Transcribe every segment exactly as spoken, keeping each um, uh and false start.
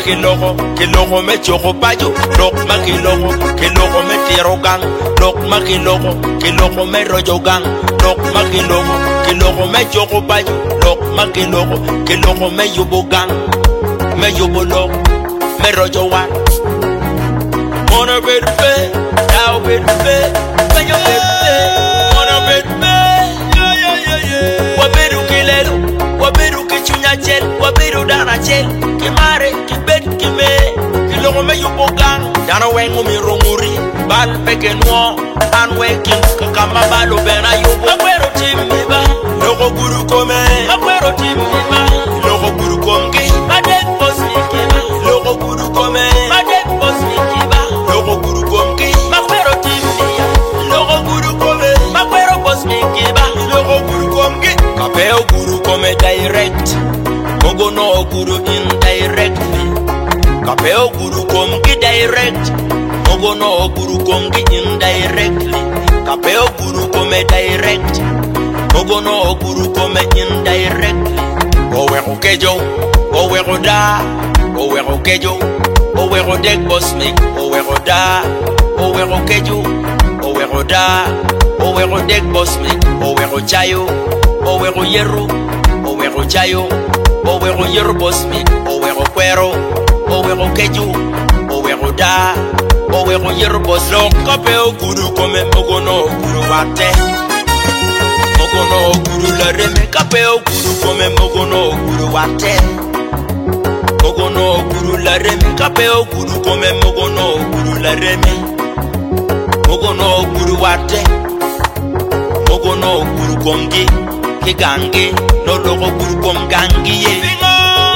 que loco, que loco me choco payo, loc ma que loco, que loco me tiro gang, loc ma que loco, que loco me rollo gang, loc ma que loco, que loco me choco payo, loc ma que loco, que loco me yubo gang, me yubo loco, me rollo one. Wanna be the best, now be the best, when you be the best, wanna be the best, yeah yeah yeah yeah. Wabiru kilelu, wabiru kichunya chel, wabiru dana chel, kimare, kibet, kime, kilogo me yubo gang, dana wengu mirunguri, bal peke nuo, anweking, kakama balo bena yubo, akwero timiba, logo guru kome, akwero timiba, logo guru komge, adek boss mikiba, logo guru kome, adek boss mikiba, logo guru komge, makwero timiya, logo guru kome, makwero boss mikiba, logo guru komge, kapeo guru kome direct, mogo no guru indirectly, kapeo guru komge direct, mogo no guru komge indirectly, kapeo guru kome direct, mogo no guru kome indirectly. Owe rokejo, owe roda, owe rokejo, owe rodek boss me, owe roda, owe rokejo, owe roda, owe rodek boss me, owe rochayo, owe royero, owe rochayo, owe royero boss me, owe roquero, owe rokejo, owe roda, owe royero boss lo kapeo guru kome mogo no guru wate. Mogo no guru la reme kapeo guru kome mogo no guru wate. Mogo no guru la reme kapeo guru kome mogo no guru la reme. Mogo no guru wate. Mogo no guru komgi kigangi no logo guru kom gangi ye. Bingo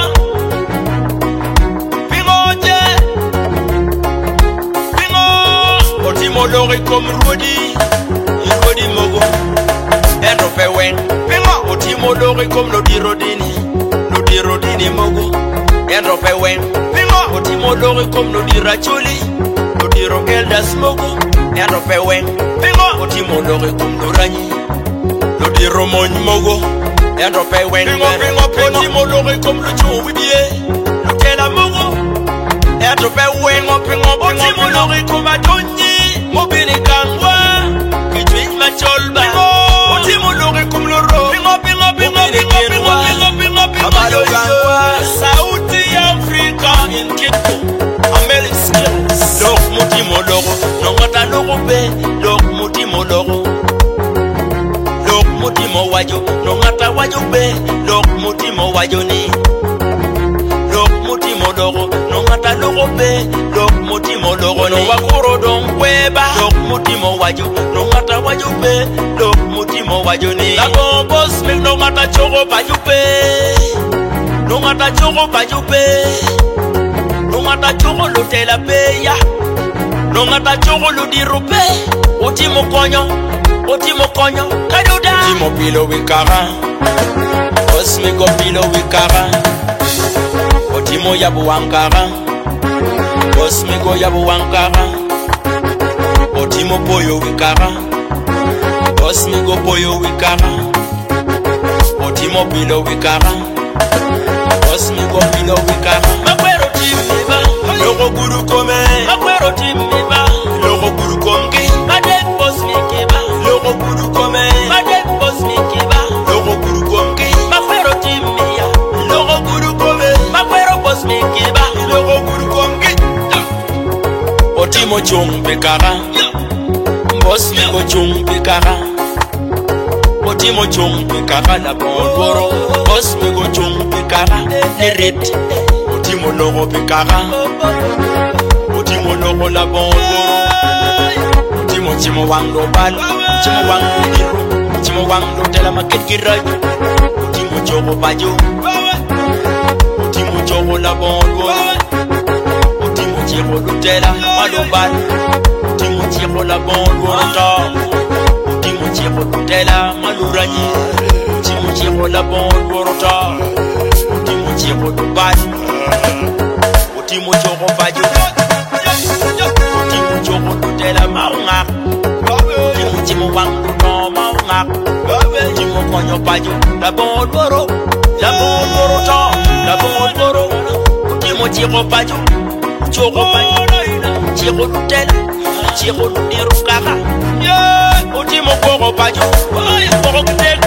bingo je bingo otimo lori kom rodi rodi mogo. Endo pe wen, pingo otimo lori kom no di rodini, no di rodini mogo. Endo pe wen, pingo otimo lori kom no di rachuli, no di rogeldas mogo. Endo pe wen, pingo otimo lori kom no ranyi, no di romony mogo. Endo pe wen, pingo pingo pingo otimo lori kom no chuwidie, no kela mogo. Endo pe wen, pingo otimo lori kom adonyi, mobili kangwa, kitwin macholba. Otimo lori kom loro, pingo pingo pingo pingo pingo pingo pingo pingo pingo. Sauti Africa in Kitco, American skills. Lok mutimo loro, no ngata loro be, lok mutimo loro. Lok mutimo wajo, no ngata wajo be, lok mutimo wajo ni. Lok mutimo loro, no ngata loro be, lok mutimo loro ni. No wakuro don weba, lok mutimo wajo, no ngata wajo be, lok mutimo wajo ni. La bombos me no ngata chogo wajo be, no ngata chogo wajo be, no ngata chogo lotela be ya, no ngata chogo ludirupe. Otimo konyo, otimo konyo, kaduda. Otimo pilo wikara, osmiko pilo wikara. Otimo yabu wankara, osmiko yabu wankara. Otimo poyo wikara, osmiko poyo wikara. Otimo pilo wikara, osmiko pilo wikara. Makwero timiba, logo guru kome. Makwero timiba, logo guru komge. Adek boss mikiba, logo guru kome. Adek boss mikiba, logo guru komge. Makwero timia, logo guru kome. Makwero boss mikiba, logo guru komge. Otimo chung bekara, boss miko chung bekara. Otimo chung bekara la bondoro, boss miko chung bekara. Neret, otimo logo bekara. Otimo logo la bondoro. Otimo chimo wang lo bal, chimo wang lo diro, chimo wang lo tela maket kirayo. Otimo chogo bajo, otimo chogo la bondoro. Otimo chimo lo tela malo bal, otimo chimo la bondoro. Otimo chimo lo tela malo ranyi, otimo chimo la bondoro. Otimo chimo lo bal, otimo chogo bajo. Otimo chogo lo tela maunga, otimo chimo wang lo maunga. Otimo konyo bajo la bondoro, la bondoro ta, la bondoro. Otimo Chiro pajo, choro pajo, chiro lutel, chiro luneru kaka. Yeah, oti mo koro pajo, koro kete